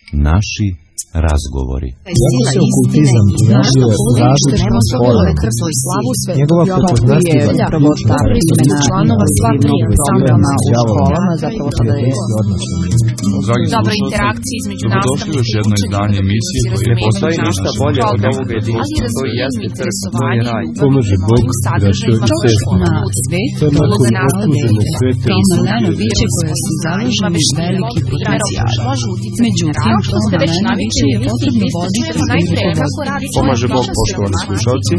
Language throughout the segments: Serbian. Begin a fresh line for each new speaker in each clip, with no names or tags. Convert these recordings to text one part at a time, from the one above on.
Naši razgovori.
Iako se okultizam pojavljuje u različitim formama, njegova prepoznatljiva zapravo ta primjena inovativnog programiranja u školama zapravo tada je
dobra interakcija između nastavnika i
još jedno izdanje emisije
ne postoji ništa bolje od ovog jedinstva, to je jeste crkva, to je raj.
Pomaže Bog da se
na svet, uloga nastavnika, fenomenalno biće koje se založeni veliki potencijal. Međutim, onda najviše je potrebno voditi
Pomaže Bog, poštovani slušalci.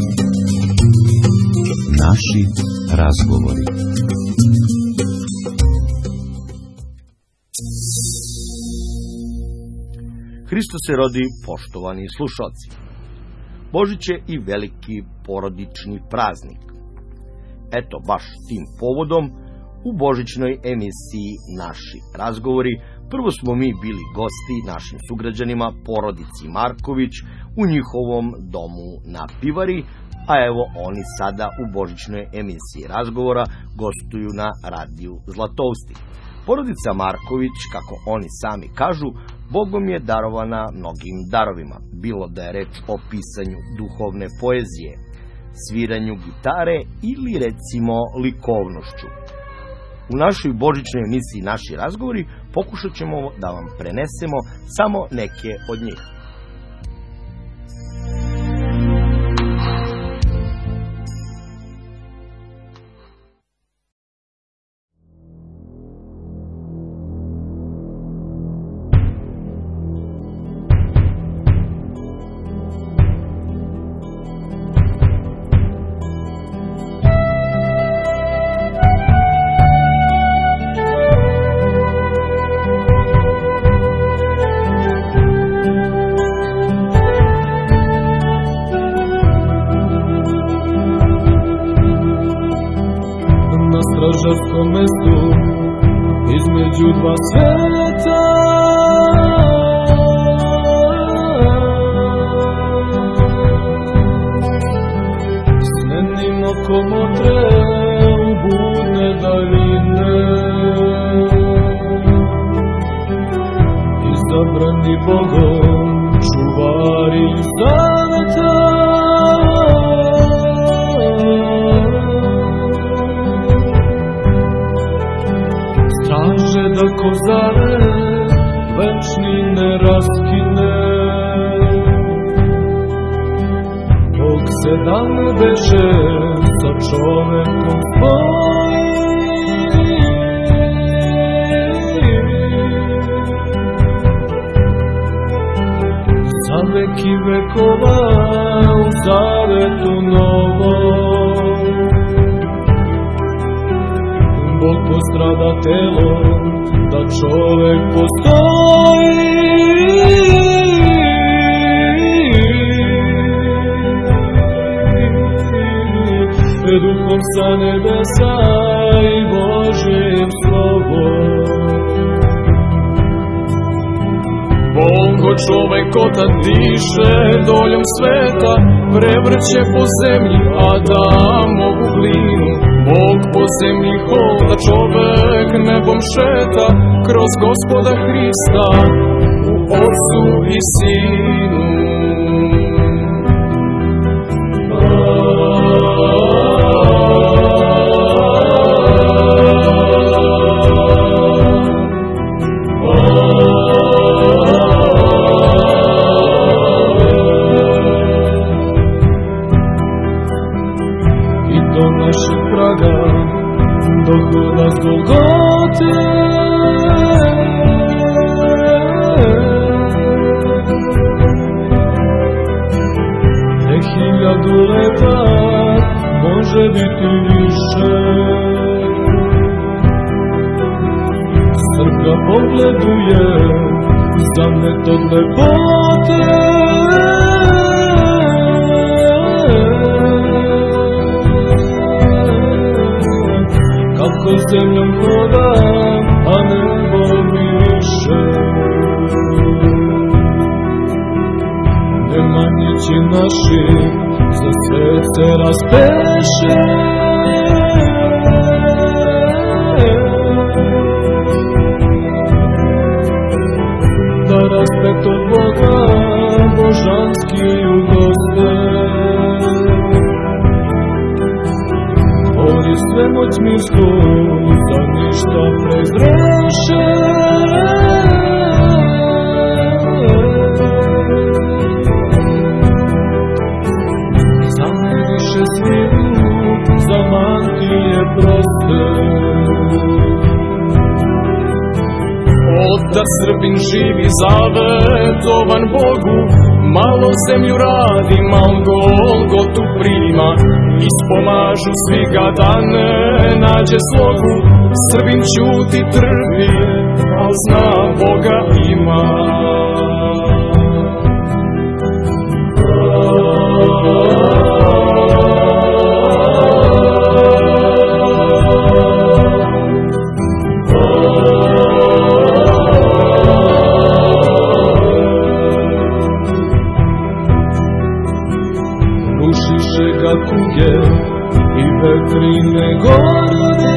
Naši razgovori.
Hristos se rodi, poštovani slušalci. Božić je i veliki porodični praznik. Eto, baš tim povodom, u božićnoj emisiji Naši razgovori prvo smo mi bili gosti našim sugrađanima, porodici Marković, u njihovom domu na Pivari, a evo oni sada u božićnoj emisiji razgovora gostuju na radiju Zlatousti. Porodica Marković, kako oni sami kažu, Bogom je darovana mnogim darovima, bilo da je reč o pisanju duhovne poezije, sviranju gitare ili recimo likovnošću. U našoj božićnoj emisiji Naši razgovori pokušat ćemo da vam prenesemo samo neke od njih.
stražarskom mestu između dva sveta. Snenim okom otre u budne daljine, izabrani Bogom čuvari zaveta. Straže da kozare večni ne raskine, Bog se dan večer sa čovekom spoji. Za veki vekova u zavetu novom Bog postrada telom da čovek postoji. Duhom sa nebesa i Božjim slovom Bongo čovek otac diše doljom sveta, prevrće po zemlji Adamovu glinu. Bog po zemlji hoda, čovek nebom šeta, kroz Gospoda Hrista u Otcu i Sinu. Dohoda s Golgote, nek 1000 leta može biti više. Crkva pogleduje zamet od lepote, kako zemljom hoda, a nebo miriše. Nemanjići naši za sve se raspeše, da raspeše svetog Boga božanski ugoste. Oni svemoćni su, za ništa pregreše. Zamiriše sviru, za mantije proste. Otac Srbin živi zavetovan Bogu, malo zemlju radi, mal Golgotu prima, ispomažu svi ga da ne nađe slogu. Srbin ćuti trpi, al zna Boga ima. Kuge i vetrine godine,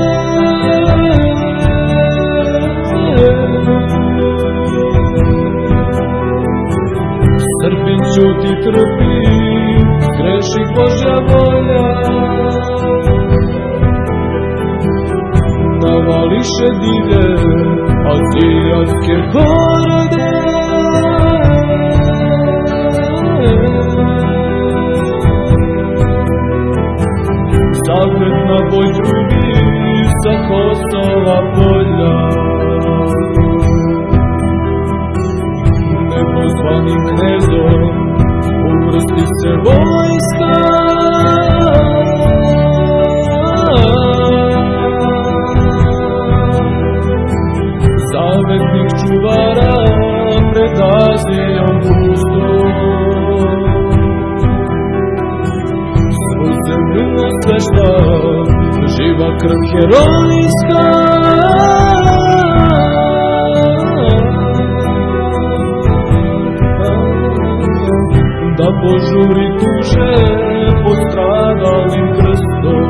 Srbin ćuti trpi, greši Božja volja. Navališe divlje azijatske horode, zapred na boj drugi sa Kosova polja. Nepozvanim knezom uvrsti se vojska, zavetnih čuvara pred Azijom pustom. Sve šta živa krv herojska, da požuri tuže pod stradalim krstom.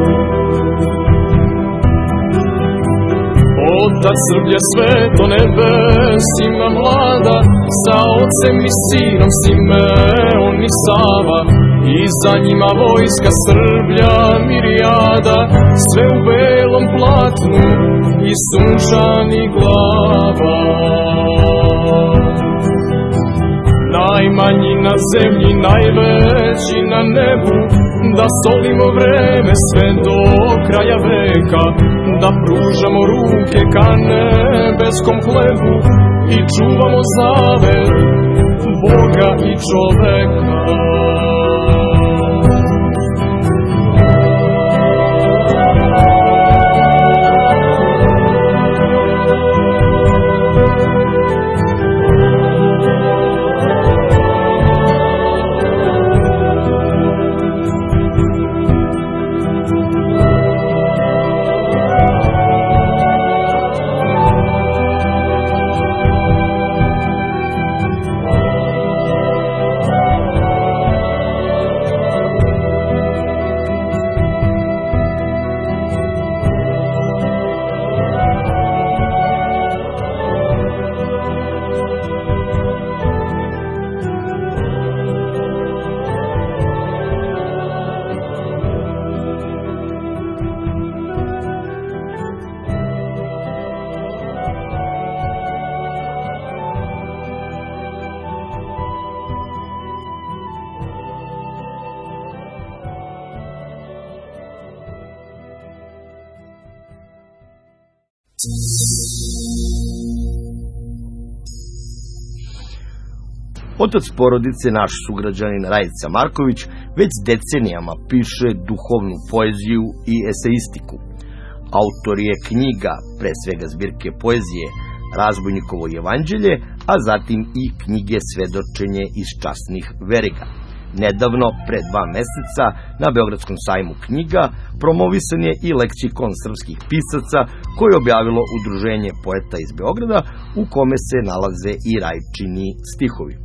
Otac Srblja sveto nebesima mlada, sa ocem i sinom Simeon i Sava, i za njima vojska Srblja mirijada, sve u belom platnu i sunčanih glava. Najmanji na zemlji, najveći na nebu, da solimo vreme sve do kraja veka, da pružamo ruke ka nebeskom hlebu i čuvamo zavet Boga i čoveka.
Otac porodice, naš sugrađanin Rajica Marković, već decenijama piše duhovnu poeziju i eseistiku. Autor je knjiga, pre svega zbirke poezije Razbojnikovo jevanđelje, a zatim i knjige Svedočenje iz časnih veriga. Nedavno, pre 2 meseca, na Beogradskom sajmu knjiga, promovisan je i leksikon srpskih pisaca koje je objavilo Udruženje poeta iz Beograda, u kome se nalaze i Rajčini stihovi.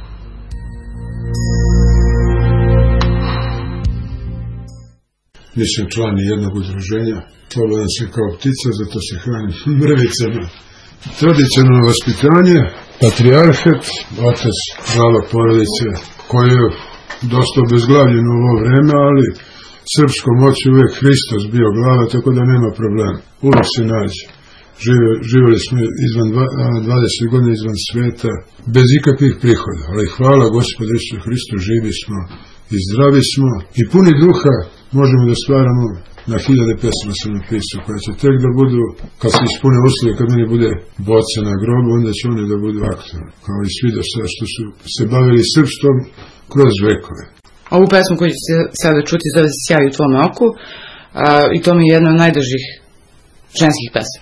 Nisam član jednog udruženja, slobodan sam kao ptica, zato se hranim mrvicama. Tradicionalno vaspitanje, Patrijarhat, otac, glava porodice, koji je dosta obezglavljen u ovo vreme, ali srpskom moći uvek Hristos bio glava, tako da nema problema. Uvek se nađe. Živjeli smo izvan 20 godina izvan sveta, bez ikakvih prihoda, ali hvala Gospodu Isusu Hristu, živi smo i zdravi smo i puni duha možemo da stvaramo. Na 1000 pesama sam napisao, koje će tek da budu, kad se ispune uslovi, kad meni bude boca na grobu, onda će one da budu aktualne, kao i svi do sada što su se bavili srpstvom kroz vekove.
Ovu pesmu koju ćete sada čuti zove se Sjaj u tvom oku, i to mi je jedna od najdržih ženskih pesama.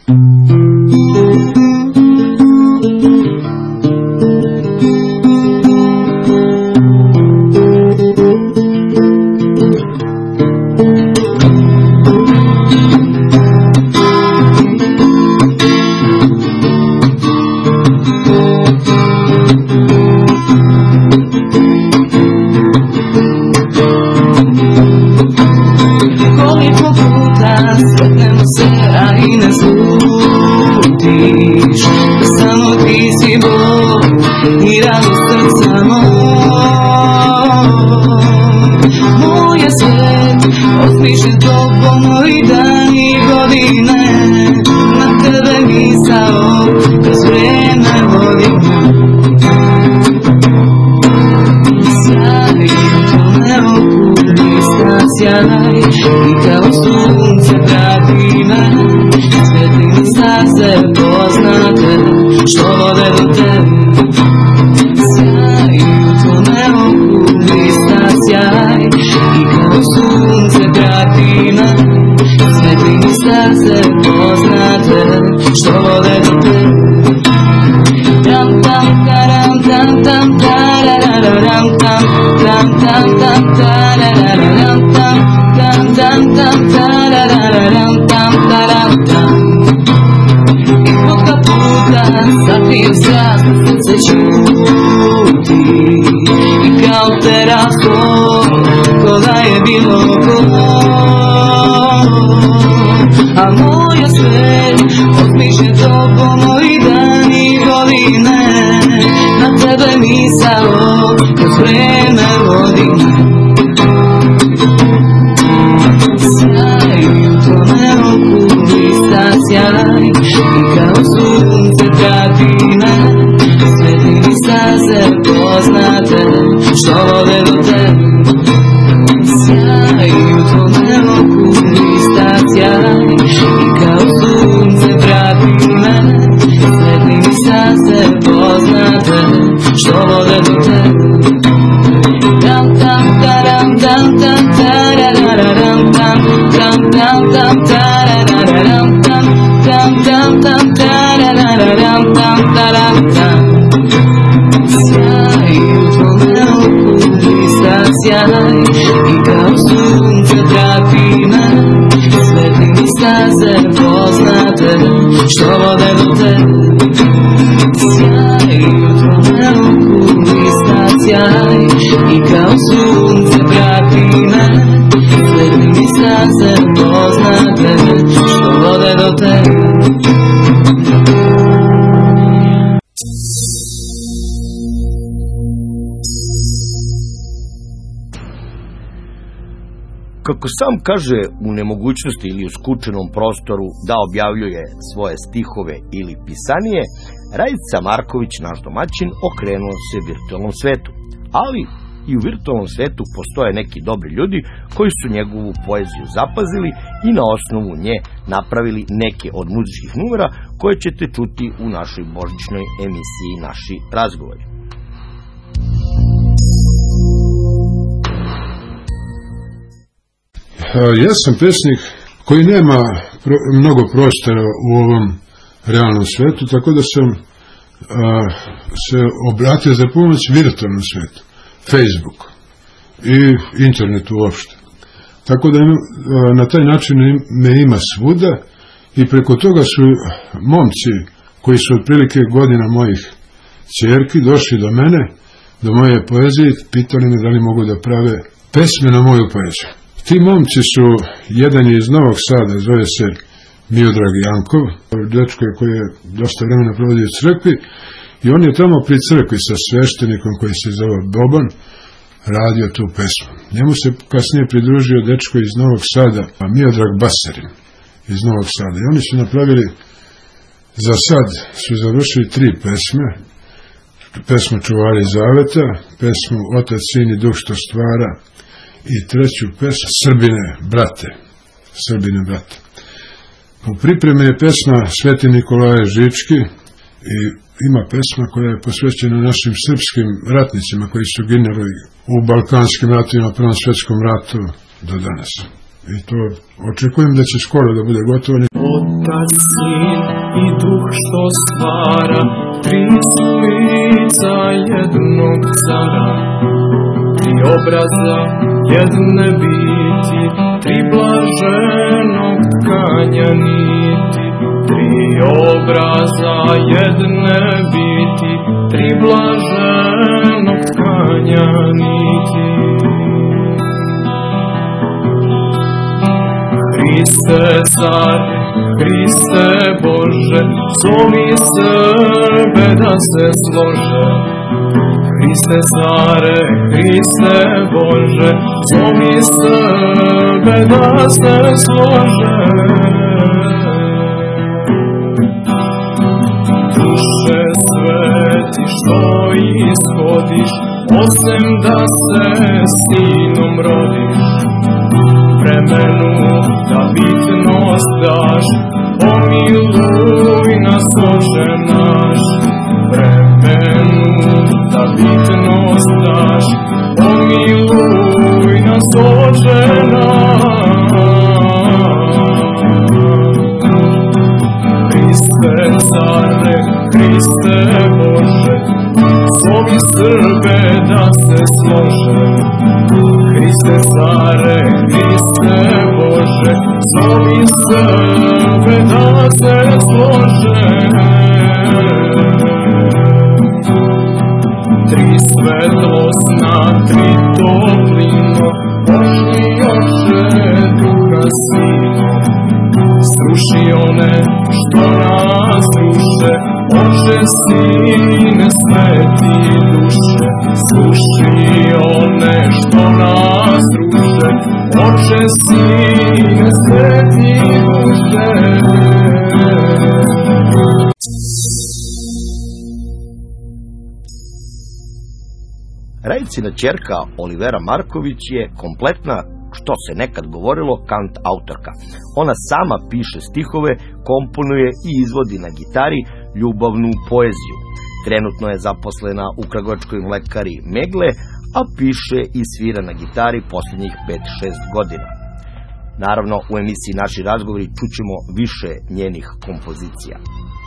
Kako sam kaže, u nemogućnosti ili u skučenom prostoru da objavljuje svoje stihove ili pisanije, Radica Marković, naš domaćin, okrenuo se virtualnom svetu. Ali i u virtualnom svetu postoje neki dobri ljudi koji su njegovu poeziju zapazili i na osnovu nje napravili neke od muzičkih numera koje ćete čuti u našoj božićnoj emisiji Naši razgovori.
Ja sam pesnik koji nema mnogo prostora u ovom realnom svetu, tako da sam se obratio za pomoć virtualnom svetu, Facebook i internetu uopšte. Tako da na taj način me ima svuda i preko toga su momci koji su otprilike godina mojih ćerki došli do mene, do moje poezije, pitali me da li mogu da prave pesme na moju poeziju. Ti momci su, jedan je iz Novog Sada, zove se Miodrag Jankov, dečko koji je dosta vremena provodio u crkvi, I on je tamo pri crkvi sa sveštenikom koji se zove Boban radio tu pesmu. Njemu se kasnije pridružio dečko iz Novog Sada, Miodrag Basarin iz Novog Sada. I oni su napravili, za sad su završili 3 pesme. Pesmu Čuvari Zaveta, pesmu Otac, Sin i Duh što stvara i 3. pesmu Srbine brate. U pripremi je pesma Sveti Nikolaje Žički i ima pesma koja je posvećena našim srpskim ratnicima koji su ginuli u Balkanskim ratovima, Prvom svjetskom ratu do danas. I to očekujem da će skoro da bude gotovo.
Otac, Sin i Duh što stvara, 3 su lica jednog cara, 3 obraza jedne biti, 3 blaženog tkanja niti. 3 obraza jedne biti, 3 blaženog tkanja niti. Hriste care, Hriste Bože, zovi Srbe da se slože. Hriste care, Hriste Bože, zovi Srbe da se slože. Duše sveti što ishodiš, osim da se sinom rodiš, vremenu da bitnost daš, pomiluj nas Oče naš. Vremenu da bitnost daš, pomiluj nas Oče naš. Hriste care, Hriste Bože, zovi Srbe da se slože. Hriste care, Hriste Bože, zovi Srbe da se slože. 3 svetlosna, 3 toplino, pošli Oče Duha Sino. Sruši one što nas ruše, Oče Sine sveti duše. Sruši one što nas ruše, Oče Sine sveti duše.
Rajcina ćerka Olivera Marković je kompletna, što se nekad govorilo, kant autorka. Ona sama piše stihove, komponuje i izvodi na gitari ljubavnu poeziju. Trenutno je zaposlena u kragujevačkoj mlekari Megle, a piše i svira na gitari posljednjih 5-6 godina. Naravno, u emisiji Naši razgovori čućemo više njenih kompozicija.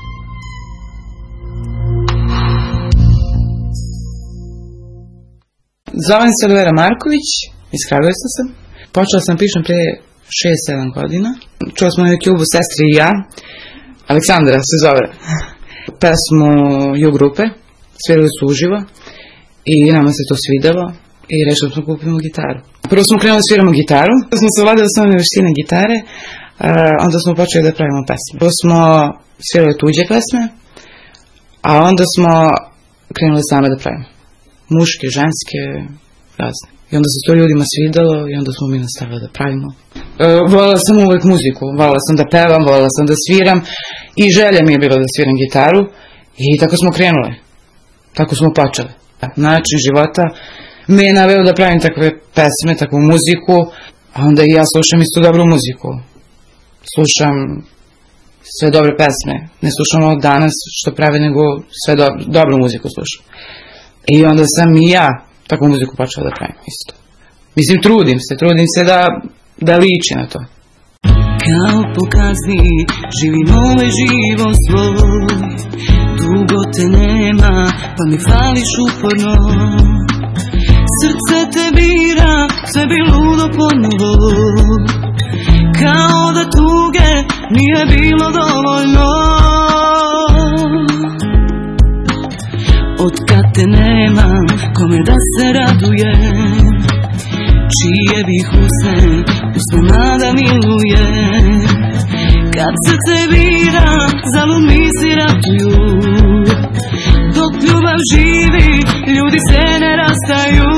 Zovem se Olivera Marković, iz Kragujevca sam. Počela sam pišem pre 6-7 godina. Čula smo na YouTube-u Sestri i ja. Aleksandra se zove. Pesmu Ju grupe. Svirali su uživo. I nama se to svidelo. I rešili smo kupimo gitaru. Prvo smo krenuli da sviramo gitaru. Smo se vladili osnovne veštine gitare. Onda smo počeli da pravimo pesme. Prvo smo svirali tuđe pesme. A onda smo krenuli same da pravimo. Muške, ženske, razne. I onda se to ljudima svidelo i onda smo mi nastavili da pravimo. Voljela sam uvek muziku, voljela sam da pevam, voljela sam da sviram i želja mi je bilo da sviram gitaru i tako smo krenuli. Tako smo počeli. Način života me je naveo da pravim takve pesme, takvu muziku, a onda i ja slušam isto dobru muziku. Slušam sve dobre pesme. Ne slušam od danas što prave, nego sve dobru muziku slušam. I onda sam i ja takvu muziku počela da pravim isto. Mislim, trudim se da liči na to.
Kao po kazni živim ovaj život svoj, dugo te nema, pa mi fališ uporno. Srce te bira, sebi ludo ponovo, kao da tuge nije bilo dovoljno. Od kad te nemam, kome da se radujem, čije bih usne da miluje. Kad srce bira, zalud misli ratuju, Dok ljubav živi, ljudi se ne rastaju.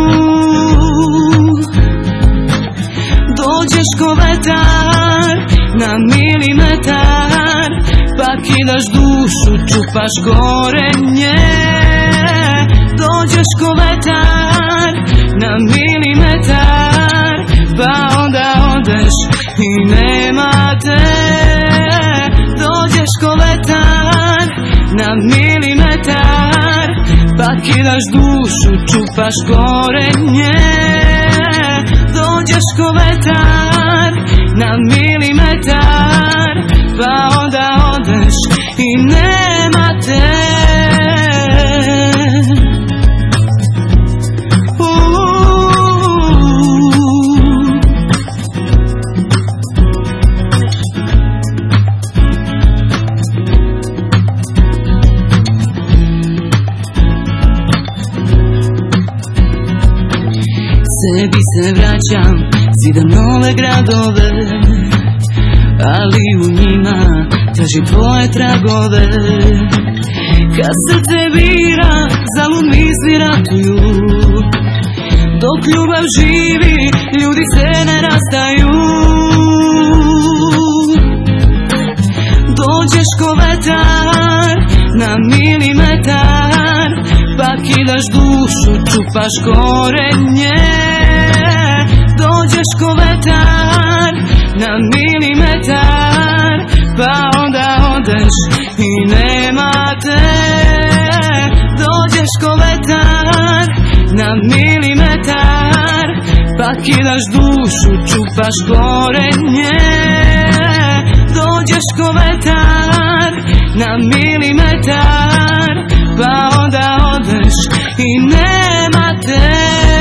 Dođeš ko vetar na milimetar, pa kidaš dušu, čupaš korenje. Dođeš ko vetar na milimetar, pa onda odeš i nema te. Dođeš ko vetar na milimetar, pa kidaš dušu, čupaš korenje. Dođeš ko vetar na milimetar, pa onda odeš i nema te. Sebi se vraćam, zidam nove gradove, ali u njima tražim tvoje tragove. Kad srce bira, zalud misli ratuju. Dok ljubav živi, ljudi se ne rastaju. Dođeš ko vetar na milimetar, pa kidaš dušu, čupaš korenje. Dođeš ko vetar na milimetar, pa onda odeš i nema te. Dođeš ko vetar na milimetar, pa kidaš dušu, čupaš korenje. Dođeš ko vetar na milimetar, pa onda odeš i nema te.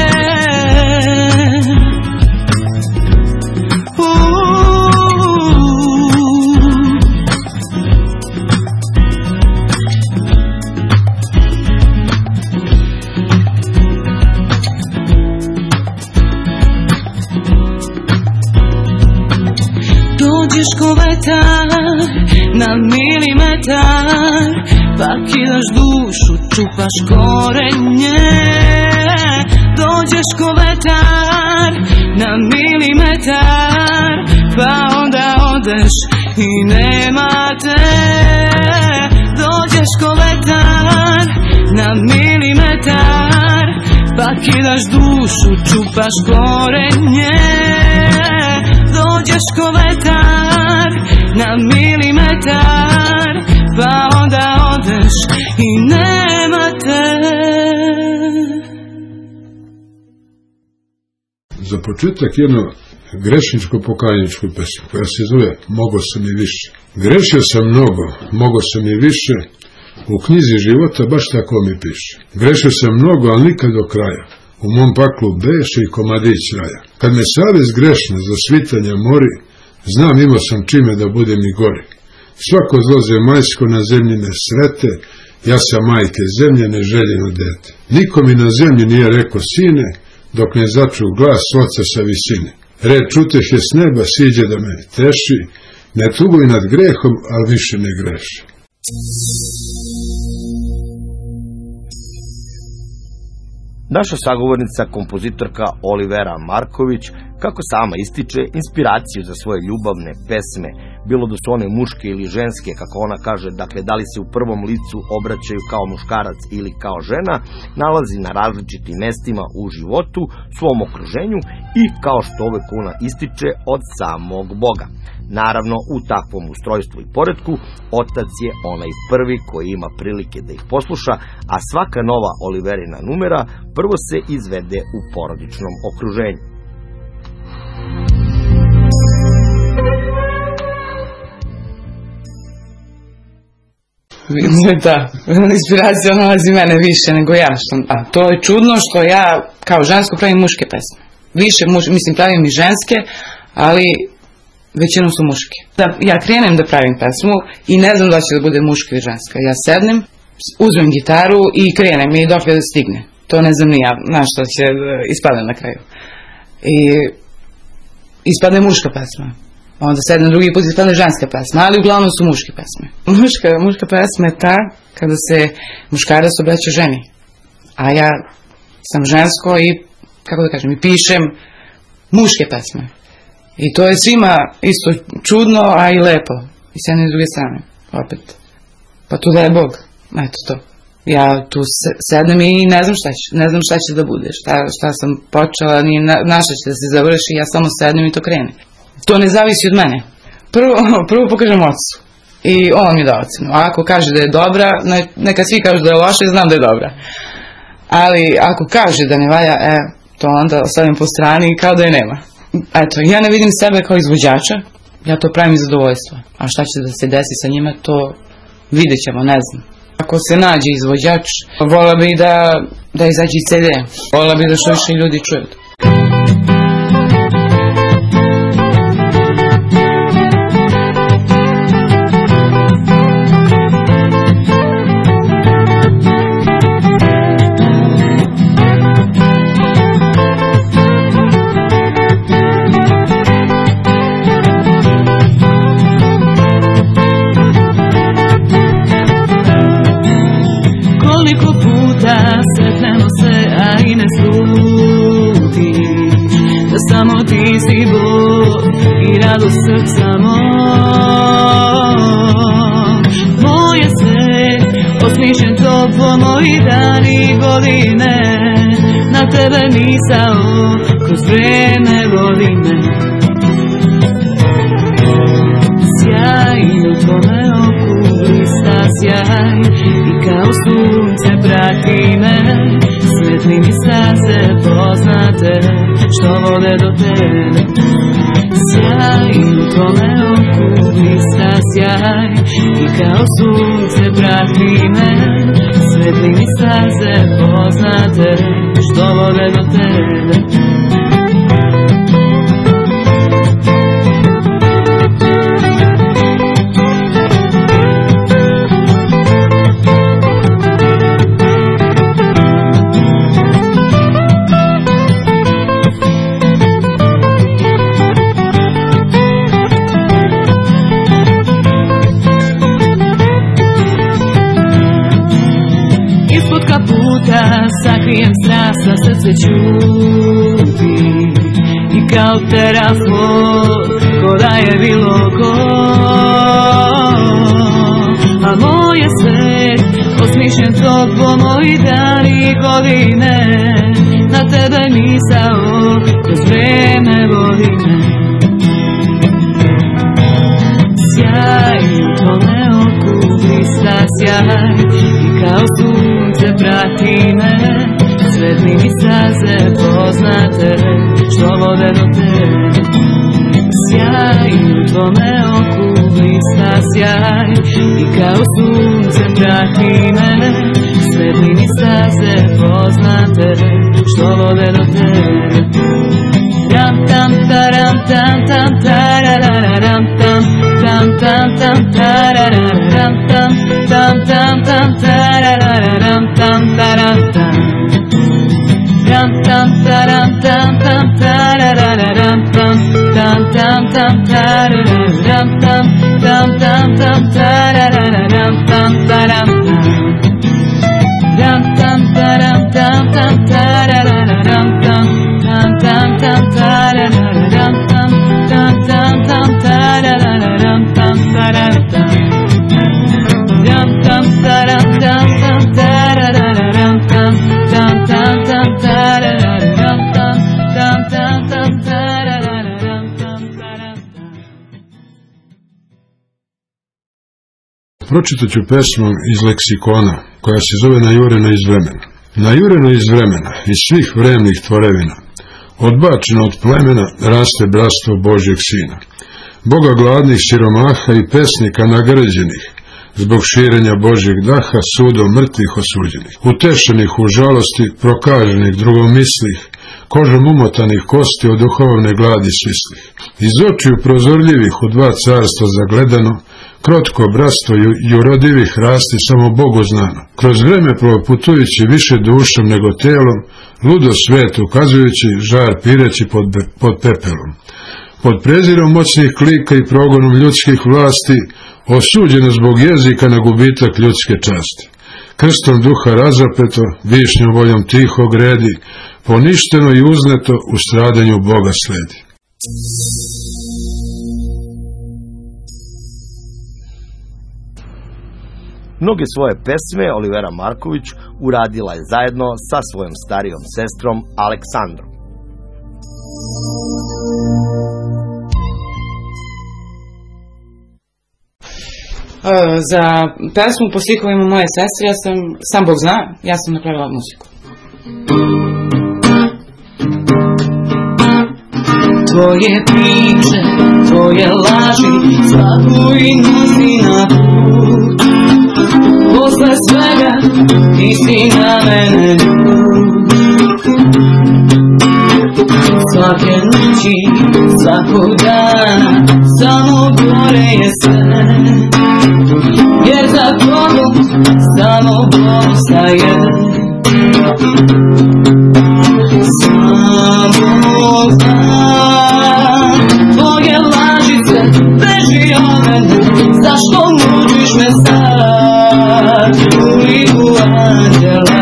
Dođeš ko vetar na milimetar, pa kidaš dušu, čupaš korenje. Dođeš ko vetar na milimetar, pa onda odeš i nema te. Dođeš ko vetar na milimetar, pa kidaš dušu, čupaš korenje. Dođeš ko vetar na milimetar, pa onda odeš i nema te.
Za početak jedno grešničko-pokajničko pesmu koja se zove Mogo sam i više. Grešio sam mnogo, mogo sam i više, u knjizi života baš tako mi piše. Grešio sam mnogo, ali nikad do kraja, u mom paklu beše i komadić raja. Kad me savest grešna za svitanja mori, znam imao sam čime da budem i gori. Svako zlo zemaljsko na zemlji ne srete, ja sam majke zemlje neželjeno dete. Niko mi na zemlji nije rekao sine, dok ne začu glas oca sa visine. Reč uteh je s neba, siđe da me teši, ne tuguj nad grehom, ali više ne greši.
Naša sagovornica, kompozitorka Olivera Marković, kako sama ističe, inspiraciju za svoje ljubavne pesme, bilo da su one muške ili ženske, kako ona kaže, dakle da li se u prvom licu obraćaju kao muškarac ili kao žena, nalazi na različitim mestima u životu, svom okruženju i, kao što uvek ona ističe, od samog Boga. Naravno, u takvom ustrojstvu i poretku, otac je onaj prvi koji ima prilike da ih posluša, a svaka nova Oliverina numera prvo se izvede u porodičnom okruženju.
Da, inspiracija nalazi mene više nego ja. A to je čudno što ja kao žensko pravim muške pesme. Više, mislim, pravim i ženske, ali većinom su muške. Da, ja krenem da pravim pesmu i ne znam da će da bude muška ili ženska. Ja sednem, uzmem gitaru i krenem i dok da stigne. To ne znam ni ja, na što će ispadne na kraju. I ispadne muška pesma. Onda sedne drugi put ispane ženska pesma, ali uglavnom su muške pesme. Muška pesma je ta kada se muškarac obraća ženi. A ja sam žensko i, kako da kažem, i pišem muške pesme. I to je svima isto čudno, a i lepo. I s jedne i s druge strane, opet. Pa tu da je Bog. Eto to. Ja tu sedem i ne znam šta će da bude. Šta sam počela, na šta će da se završi, ja samo sedem i to krene. To ne zavisi od mene. Prvo pokažem ocu. I on mi da ocenu. A ako kaže da je dobra, neka svi kažu da je loša i znam da je dobra. Ali ako kaže da ne valja, to onda ostavim po strani kao da je nema. Eto, ja ne vidim sebe kao izvođača, ja to pravim iz zadovoljstva. A šta će da se desi sa njima, to vidjet ćemo, ne znam. Ako se nađe izvođač, vola bi da izađe iz CD. Vola bi da što više ljudi čuju.
Sretnemo se, a i ne sluti da samo ti si Bog i radost srca mog. Moje sve osmišljen toplo, moji dani i godine, na tebe misao kroz vreme vodi me. Sjaj u tvome oku blista sjaj i kao sunce prati me. Svetli mi staze poznate što vode do tebe. Sjaj u tvome oku blista sjaj i kao sunce prati me. Svetli mi staze poznate što vode do tebe. Sakrijem strasta, srce čuti i kao terafor ko da je bilo ko. A moje sve osmišljen toplo, moji dani i godine, na tebe misao kroz vreme vodi me. Sjaj u tvome oku blista sjaj i kao sunce prati me. Svetli mi staze poznate što vode do tebe. Sjaj u tvome oku blista sjaj i kao sunce prati me. Svetli mi staze poznate što vode do tebe. Ram tam taram tam tam tarararam tam tam tam tam tarararam tam tam tam tam tarararam tam taram tam. Ram tam taram tam tam tarararam tam tam tam tam tarararam tam tam tam tam tarararam tam taram tam. Ram tam taram tam tam tarararam tam tam tam tam tarararam tam tam tam tam tarararam tam taram tam. Ram tam taram tam tam tarararam tam tam tam tam tarararam tam tam tam tam tarararam tam taram tam.
Pročitat ću pesmu iz leksikona koja se zove Najureno iz vremena. Najureno iz vremena, iz svih vremnih tvorevina, odbačeno od plemena, raste bratstvo Božjeg Sina. Boga gladnih, siromaha i pesnika nagrađenih, zbog širenja Božjeg daha, sudom mrtvih osuđenih, utešenih u žalosti, prokaženih, drugomislih, kožom umotanih kosti od duhovne gladi svislih. Iz očiju prozorljivih u dva carstva zagledano, krotko bratstvo jurodivih rasti samo Bogu znano. Kroz vreme proputujući više dušom nego telom, ludo svet ukazujući, žar pireći pod pepelom. pod prezirom moćnih klika i progonom ljudskih vlasti, osuđeno zbog jezika na gubitak ljudske časti. Krstom duha razapeto, višnjom voljom tiho gredi, poništeno i uzneto u stradanju Boga sledi.
Mnoge svoje pesme Olivera Marković uradila je zajedno sa svojom starijom sestrom Aleksandrom.
Za pesmu po stihovima moje sestre, sam Bog zna, ja sam napravila muziku. Tvoje priče, tvoje laži, svaku i nosi na put. Posle svega ti si na mene ljud. Svake noći, svakog dana, samo gore je sve. Jer za tobom samo Bog staje. Samo znam, tvoje lažice beži od mene. Zašto mučiš me sad u liku anđela?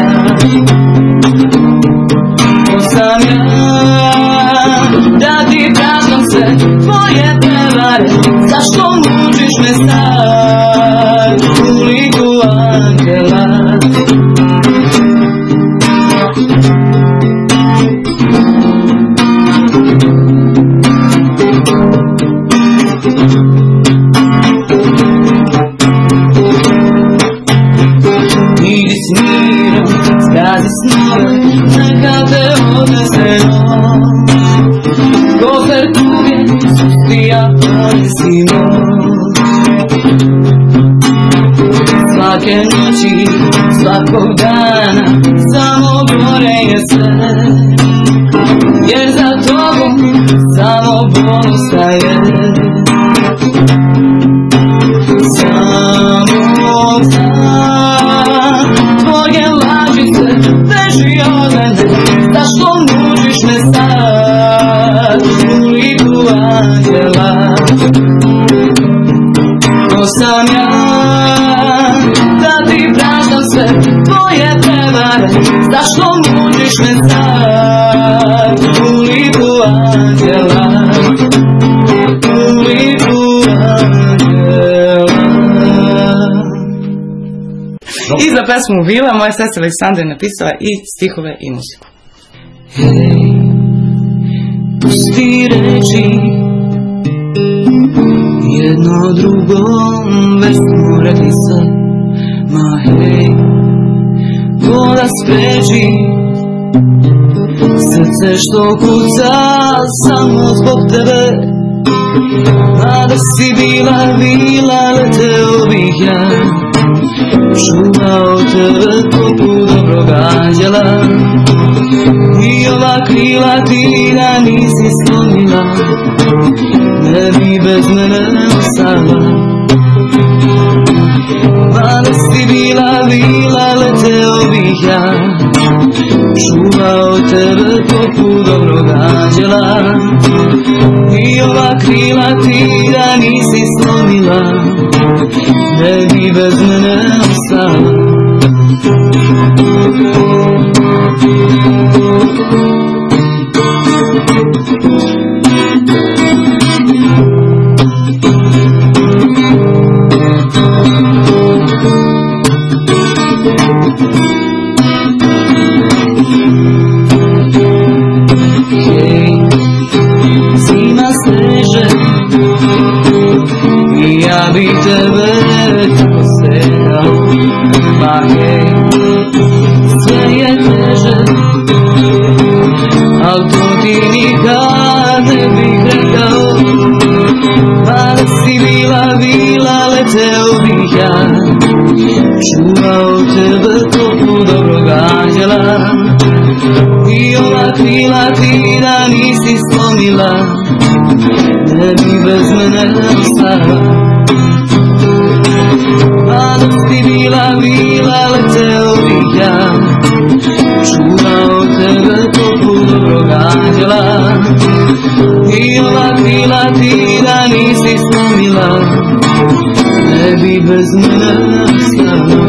Ko sam ja da ti praznam se tvoje prevare? Zašto mučiš me sad u liku anđela? Idi s mirom, skazi snove, neka te odnese noć. Kofer tuge, sustija, ponesi moć. Svake noći, svakog dana, samo gore je sve. Jer za tobom samo Bog staje. Samo znam, tvoje lažice beži od mene. Zašto mučiš me sad u liku anđela? Ko sam ja da ti praznam sve tvoje prevare? Zašto mučiš me sad u liku anđela? U liku anđela. I za pesmu Vila moja sestra Aleksandra je napisala i stihove i muziku.
Hej, pusti reči, jedno drugom već smo rekli sve. Ma hej, voda spreči, srce što kuca samo zbog tebe. Mada si bila vila, leteo bih ja, čuvao tebe poput dobrog anđela. I ova krila ti da nisi slomila, ne bi bez mene ostala. Mada si bila vila, leteo bih ja, čuvao tebe poput dobrog anđela. I ova krila ti da nisi slomila, ne bi bez mene ostala. Zima steže i ja bi tebe tako sejao. Ma hej, sve je teže, al to ti nikad ne bih rekao. Mada si bila vila, leteo bih ja, čuvao tebe poput dobrog anđela. I ova krila ti da nisi slomila, ne bi bez mene ostala. Mada si bila vila, leteo bih ja, čuvao tebe poput dobrog anđela. I ova krila bez mene ostalo.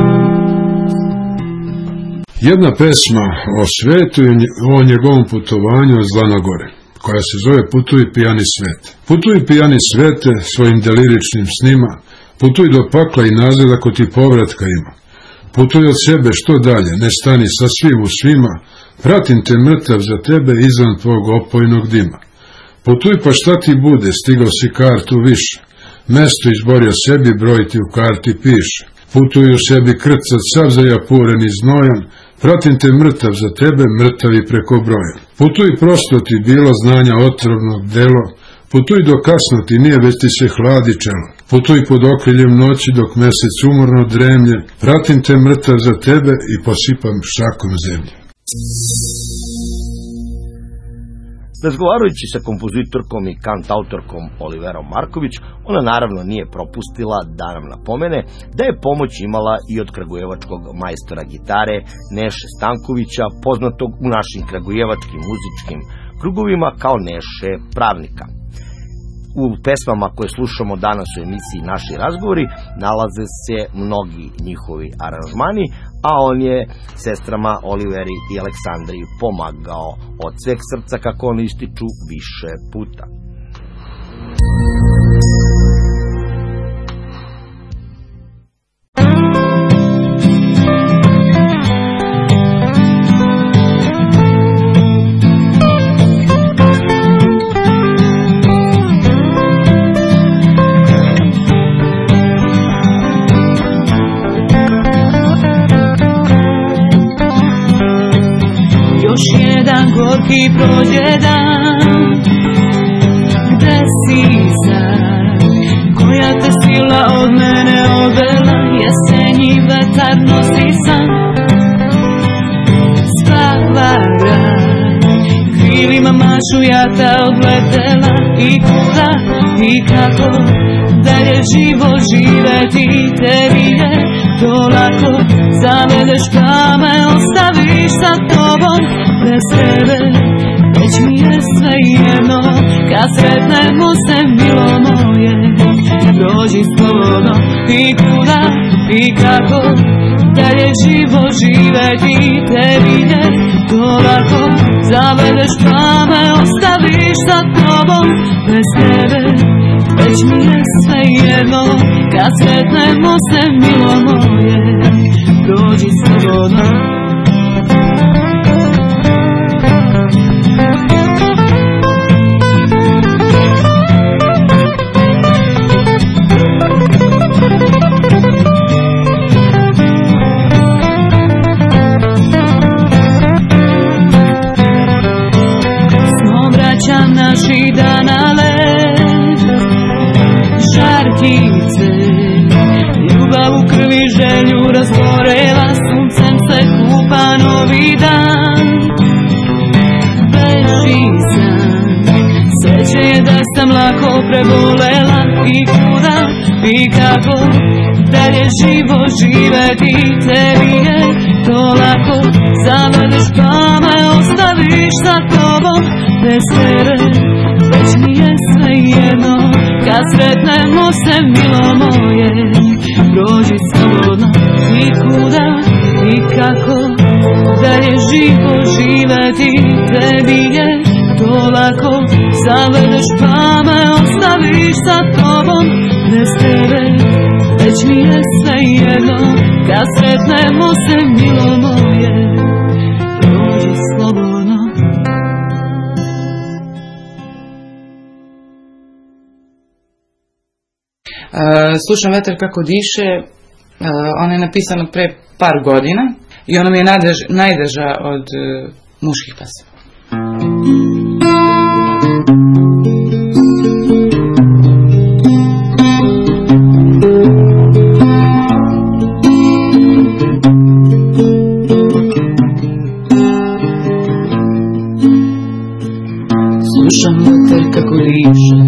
Jedna pesma o svetu i o njegovom putovanju od zla na gore, koja se zove Putuj pijani svet. Putuj pijani svete svojim deliričnim snima, putuj do pakla i nazad ako ti povratka ima. Putuj od sebe što dalje, ne stani sa svim u svima, pratim te mrtav za tebe izvan tvog opojnog dima. Putuj pa šta ti bude, stigao si kartu više, mesto izborio sebi, broj ti u karti piše. Putuj u sebi krcat, sav zajapuren i znojan, pratim te mrtav za tebe, mrtav i preko broja. Putuj prosto ti bilo znanja otrovnog delo, putuj do kasno ti nije, već ti se hladi čelo. Putuj pod okriljem noći dok mesec umorno dremlje, pratim te mrtav za tebe i posipam šakom zemlje.
Razgovarajući sa kompozitorkom i kantautorkom Oliverom Marković, ona naravno nije propustila da nam napomene da je pomoć imala i od kragujevačkog majstora gitare Neše Stankovića, poznatog u našim kragujevačkim muzičkim krugovima kao Neše Pravnika. U pesmama koje slušamo danas u emisiji Naši razgovori nalaze se mnogi njihovi aranžmani, a on je sestrama Oliveri i Aleksandri pomagao od sveg srca, kako oni ističu, više puta.
Gorki prođe dan, gde si sad, koja te sila od mene odvela, jesenji vetar nosi san. Spava grad, krilima mašu ja ta odletela, i kuda i kako dalje život živeti, tebi je to lako, zavedeš pa me ostaviš sa tobom. Bez tebe, već mi je sve jedno, kad sretnemo se milo moje. Prođi slobodno, i kuda i kako dalje život živeti, tebi je to lako, zavedeš pa me ostaviš sa tobom. Bez tebe, već mi je sve jedno, kad sretnemo se milo moje. Prođi slobodno. Naših dana led, žarkice, ljubav u krvi želju razgorela, suncem se kupa novi dan. Beži san, sreće je da sam lako prebolela, i kuda i kako dalje život živeti, tebi je to lako, zavedeš pa me ostaviš sa tobom. Bez tebe, već mi je sve jedno, kad sretnemo se milo moje. Prođi slobodno, i kuda i kako dalje život živeti, tebi je to lako, zavedeš pa me ostaviš sa tobom. Bez tebe, već mi je sve jedno, kad sretnemo se milo moje. Prođi slobodno.
Slušam Vetar kako diše, ona je napisana pre par godina i ona mi je najdraža od muških pesama.
Slušam vetar kako diše,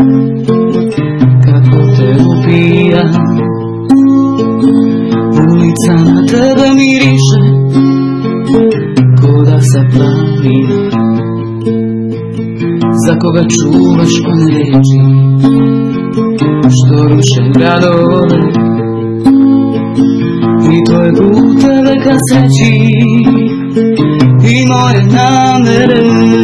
ulica na tebe miriše, koda sa planina, za koga čuvaš one reči, što ruše gradove i tvoje puteve ka sreći i moje namere.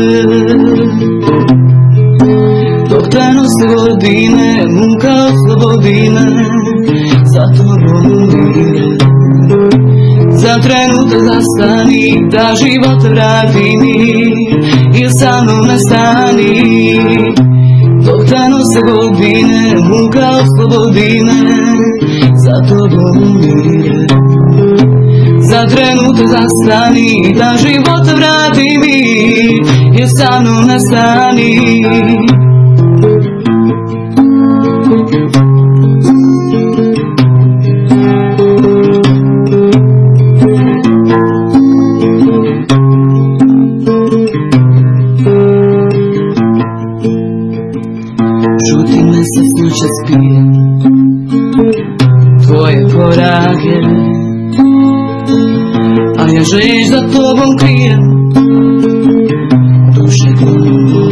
Dok te nose godine, muka oslobodi me, za tobom umire. Za trenutak zastani, da život vrati mi i sa mnom nastani. Dok te nose godine, muka oslobodi me, za tobom umire. Za trenutak zastani, da život vrati mi i sa mnom nastani. Šuti mesec noće spije tvoje korake, a ja želiš da tobom krijem duše glumora,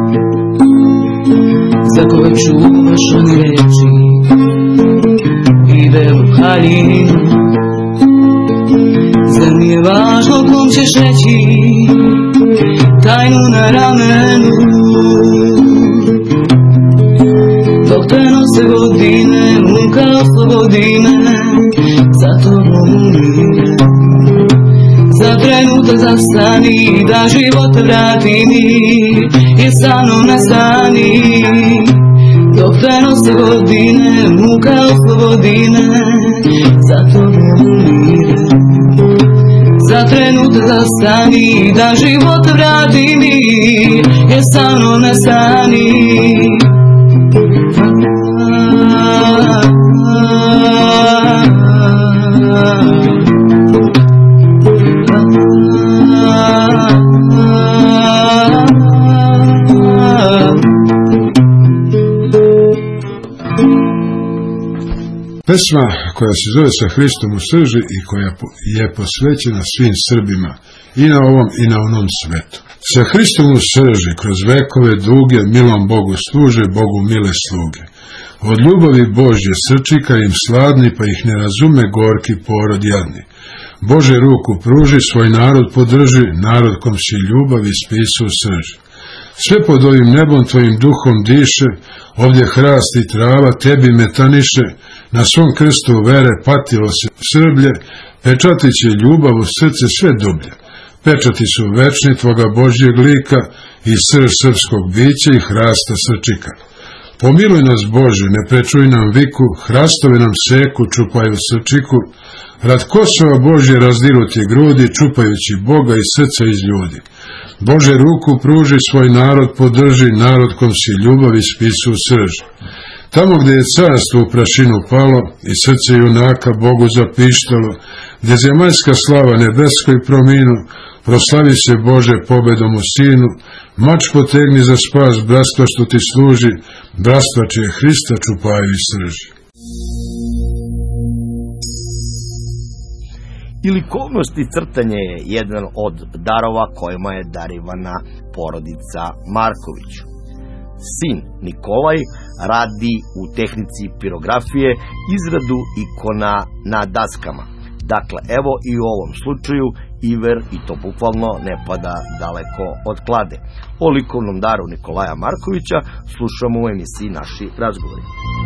za koje čuvaš one reči i belu haljinu. Zar mi je važno kom ćeš reći tajnu na ramenu? Dok te nose godine, muka oslobodi me, za tobom umire. Za trenutak zastani, da život vrati mi i sa mnom nastani. Dok te nose godine, muka oslobodi me, za tobom umire. Za trenutak zastani, da život vrati mi i sa mnom nastani.
Pesma koja se zove Sa Hristom u srži i koja je posvećena svim Srbima i na ovom i na onom svetu. Sa Hristom u srži kroz vekove duge milom Bogu služe, Bogu mile sluge. Od ljubavi Božje srčika im sladni, pa ih ne razume gorki porod jadni. Bože ruku pruži, svoj narod podrži, narod kom si ljubav ispisu u srži. Sve pod ovim nebom tvojim duhom diše, ovdje hrast i trava tebi metaniše, na svom krstu vere patilo se Srblje, pečati će ljubav u srce sve dublje. Pečati su večni tvoga Božjeg lika i srž srpskog bića i hrasta srčika. Pomiluj nas Bože, ne prečuj nam viku, hrastove nam seku, čupaju srčiku, rad Kosova Božje razdiru ti grudi, čupajući Boga i srca iz ljudi. Bože ruku pruži, svoj narod podrži, narod kom si ljubav ispisu u srži. Tamo gdje je carstvo u prašinu palo i srce junaka Bogu zapištalo, gdje zemaljska slava nebeskoj prominu, proslavi se Bože pobedom u sinu, mač potegni za spas bratstva što ti služi, bratstva čije Hrista čupaju i srži.
I likovnost i crtanje je jedan od darova kojima je darivana porodica Marković. Sin Nikolaj radi u tehnici pirografije izradu ikona na daskama. Dakle, evo i u ovom slučaju Iver, i to bukvalno, ne pada daleko od klade. O likovnom daru Nikolaja Markovića slušamo u emisiji Naši razgovori.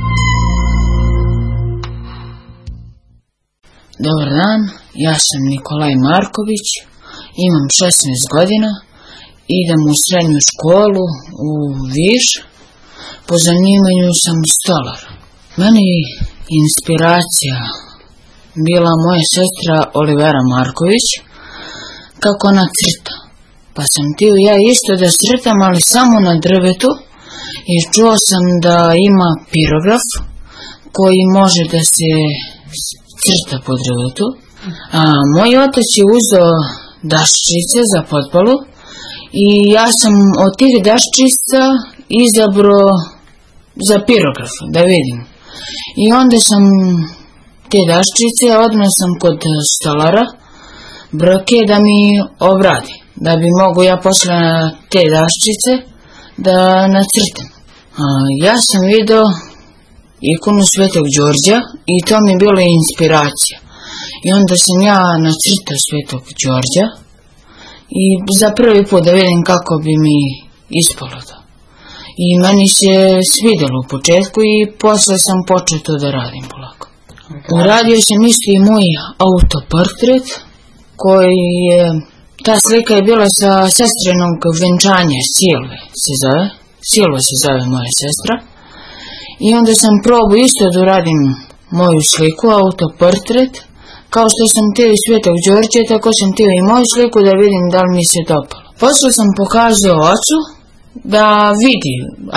Dobar dan, ja sam Nikolaj Marković, imam 16 godina, idem u srednju školu u Viš, po zanimanju sam stolar. Meni inspiracija bila moja sestra Olivera Marković, kako ona crta. Pa sam htio ja isto da crtam, ali samo na drvetu, i čuo sam da ima pirograf koji može da se crta po drvetu. A moj otac je uzeo daščice za potpalu i ja sam od tih daščica izabrao za pirograf, da vidim. I onda sam te daščice odneo sam kod stolara Brke da mi obradi, da bi mogu ja posle te daščice da nacrtam. Ja sam video ikonu Svetog Đorđa i to mi je bila inspiracija. I onda sam ja nacrtao Svetog Đorđa i za prvi put da vidim kako bi mi ispalo to. I meni se svidelo u početku i posle sam počeo to da radim polako. Uradio sam isto i moj autoportret koji je, ta slika je bila sa sestrenog venčanja, Silva se zove moja sestra. I onda sam probao isto da uradim moju sliku, autoportret, kao što sam teo i Svetog Đorđa, tako sam teo i moju sliku da vidim da li mi se dopalo. Posle sam pokazao ocu da vidi,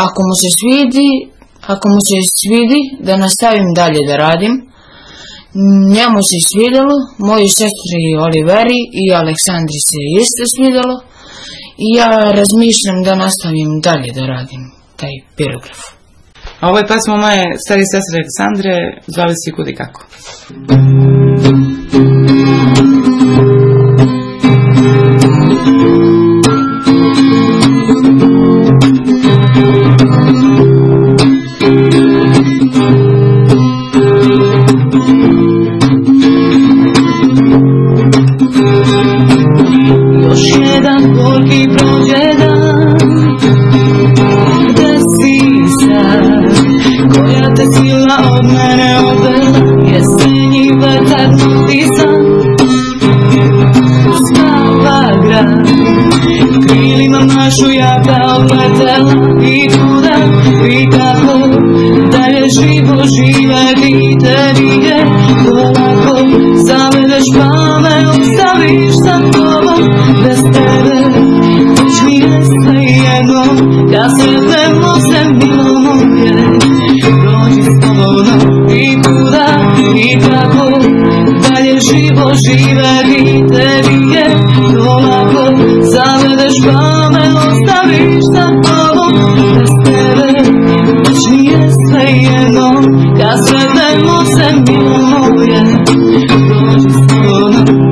ako mu se svidi da nastavim dalje da radim. Njemu se svidelo, moju sestri Oliveri i Aleksandri se isto svidelo i ja razmišljam da nastavim dalje da radim taj pirograf.
A ovo je pesma moje starije sestre Aleksandre, zove se Kud i kako.
Još jedan gorki prođe dan, gde si sad, koja te sila od mene odvela, jesenji vetar utisan, spava grad, krilima mašu jaka odletela, i kuda, i kako, dalje živo živeti, tebi je to lako, zavedeš pa me ostaviš sa tobom, bez tebe, već mi je svejedno, ja sretemo se milo moje, prođi slobodno, i kuda, i kako, dalje živo živeti, tebi je to lako, zavedeš pa me ostaviš sa tobom, bez tebe, već mi je svejedno, ja sretemo se milo moje, prođi slobodno.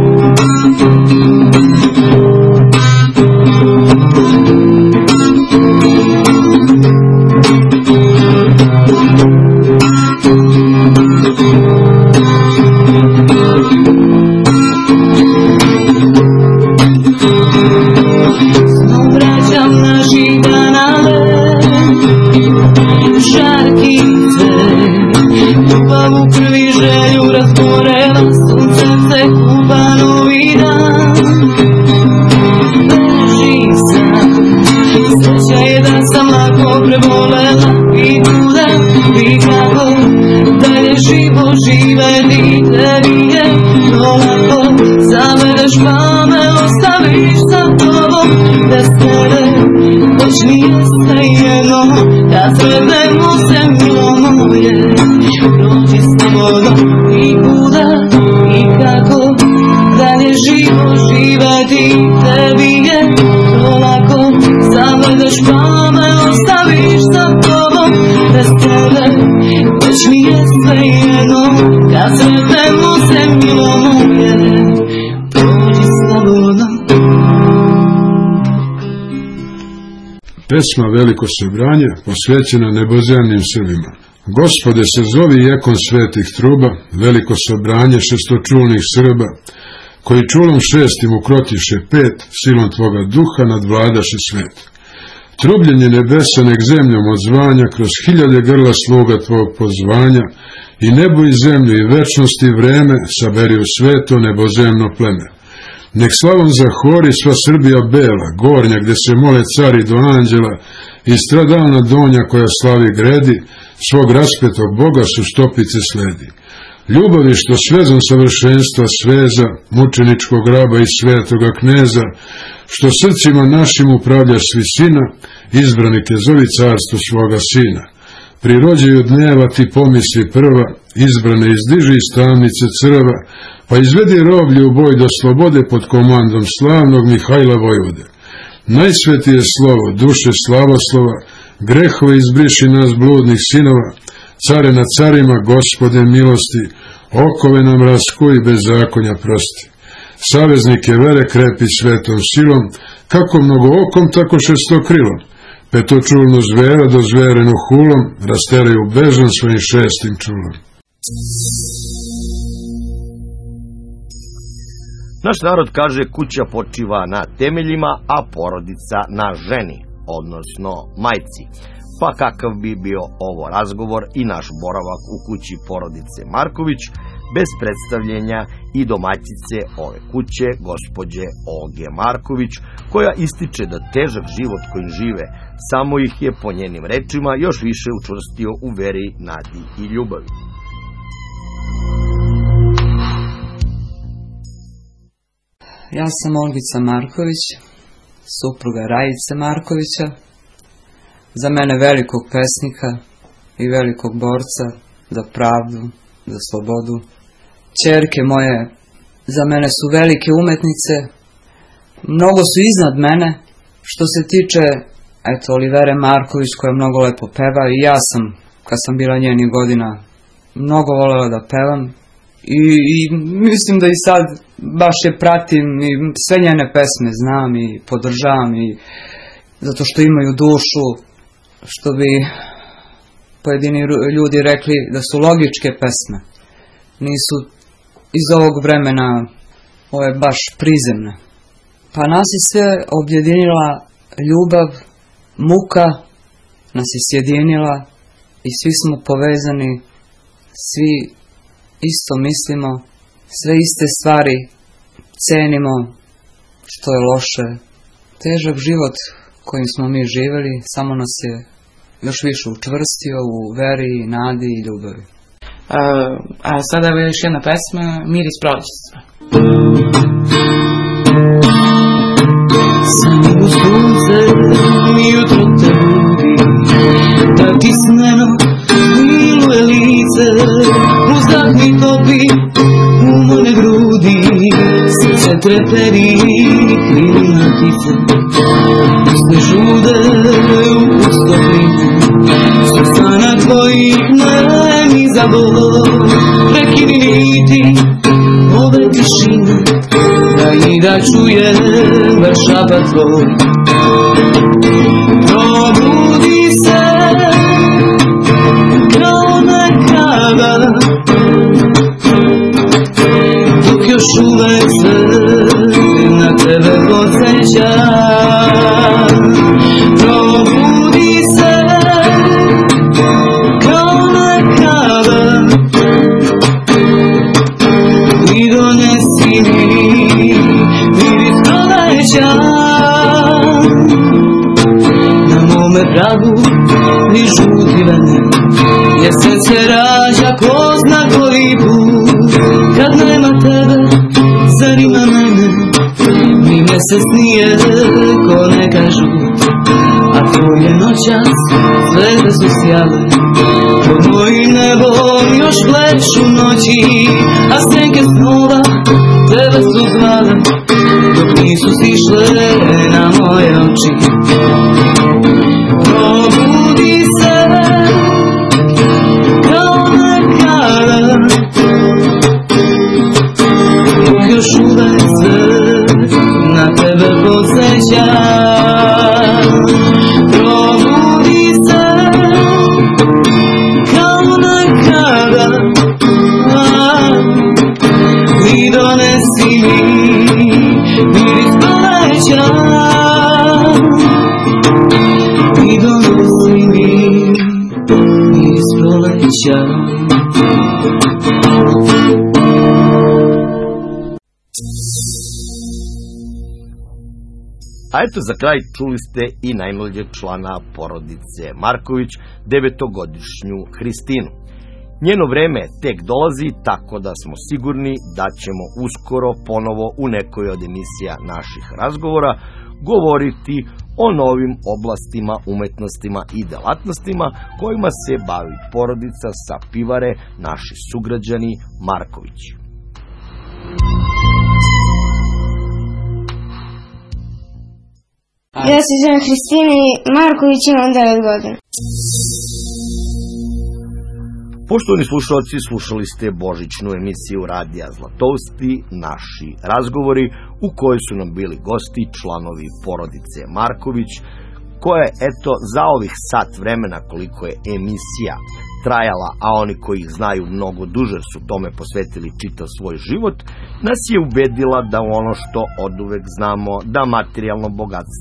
Vraćam naših dana žarkice, ljubav u krvi želju razgorela, suncem se kupa novi dan. Beži sam, sreća je da sam lako prebolela, i kuda, i kako, dalje živo živeti, tebi je to lako, zavedeš pa me ostaviš sa tobom, bez tebe, već mi je svejedno, kad sretemo se milo moje, prođi slobodno, i kuda, i kako, dalje živo živeti, tebi je to lako, zavedeš pa me ostaviš sa tobom, bez tebe, već mi je svejedno, kad sretemo se milo moje, prođi slobodno.
Pesma Veliko sobranje posvećena nebozemnim Srbima. Gospode se zovi jekon svetih truba, veliko sobranje šestočulnih Srba, koji čulom šestim ukrotiše pet, silom tvoga duha nadvladaše svet. Trubljenje nebesa nek zemljom odzvanja, kroz hiljade grla sluga tvog pozvanja, i nebo i zemlju i večnost i vreme saberi u sveto nebozemno pleme. Nek slavom zahori sva Srbija bela, gornja gde se mole cari do anđela, i stradalna donja koja slavi gredi, svog raspetog Boga su stopice sledi. Ljubavi što svezom savršenstva sveza, mučeničkog raba i svetoga kneza, što srcima našim upravljaš visina, izbranike zovi carstvo svoga sina. Pri rođaju dneva ti pomisli prva, izbrane izdiži iz tamnice crva, pa izvedi roblje u boj do slobode pod komandom slavnog Mihajla Vojvode. Najsvetije slovo, duše slavoslova, grehove izbriši nas bludnih sinova, care nad carima, Gospode milosti, okove nam raskuj, bezakonja prosti. Saveznike vere krepi svetom silom, kako mnogo okom, tako šestokrilom. Petočulnu zvera do zverenu hulom rasteraju bežom svojim šestim čulom.
Naš narod kaže kuća počiva na temeljima, a porodica na ženi, odnosno majci. Pa kakav bi bio ovo razgovor i naš boravak u kući porodice Marković bez predstavljenja i domaćice ove kuće, gospođe Olge Marković, koja ističe da težak život kojim žive samo ih je, po njenim rečima, još više učvrstio u veri, nadi i ljubavi.
Ja sam Olgica Marković, supruga Rajice Markovića, za mene velikog pesnika i velikog borca za pravdu, za slobodu. Ćerke moje za mene su velike umetnice, mnogo su iznad mene. Što se tiče Olivere Marković, koja mnogo lepo peva, i ja sam, kad sam bila njenih godina, mnogo volela da pevam i mislim da i sad baš je pratim i sve njene pesme znam i podržavam, i zato što imaju dušu, što bi pojedini ljudi rekli da su logičke pesme, nisu iz ovog vremena, ove baš prizemne. Pa nas je sve objedinila ljubav, muka nas je sjedinila i svi smo povezani, svi isto mislimo, sve iste stvari cenimo, što je loše. Težak život kojim smo mi živjeli samo nas je još više učvrstio u veri, nadi i ljubavi.
A sada je još jedna pesma, Miris prolećica.
Samo sunce jutro te budi, da ti sneno miluje lice, uzdah mi topi u moje grudi, srce treperi krivina tice, usne žude u pustopritu, srcana tvojih ne mi zabolo, prekini niti ove tišine, da čujem bar šapat tvoj. Probudi se kao nekada, dok još uvek se na tebe podsjeća. Probudi se kao nekada i donesi mi na mome pragu ni žuti vener, jer srce rađa ko zna koji put. Kad nema tebe, zar ima mene, ni mesec nije ko neka žut. A tvoje noćas zvezde su sjale, pod mojim nebom još plešu noći, a senke snova tebe su zvale, dok nisu stišle na moje oči. Probudi se kao nekada, dok još uvek se na tebe podsjeća. Probudi se kao nekada i donesi mi miris proleća, i donesi mi miris proleća.
A eto, za kraj čuli ste i najmlađeg člana porodice Marković, 9-godišnju Hristinu. Njeno vreme tek dolazi, tako da smo sigurni da ćemo uskoro ponovo u nekoj od emisija naših razgovora govoriti o novim oblastima, umetnostima i delatnostima kojima se bavi porodica sa Pivare, naši sugrađani Marković.
Ja se zovem Hristina Marković, imam 9 godina.
Poštovani slušalci, slušali ste božićnu emisiju Radija Zlatousti, naši razgovori, u kojoj su nam bili gosti članovi porodice Marković, koja je, eto, za ovih sat vremena koliko je emisija trajala, a oni koji znaju mnogo duže su tome posvetili čitav svoj život, nas je ubedila da ono što oduvek znamo, da materijalno bogatstvo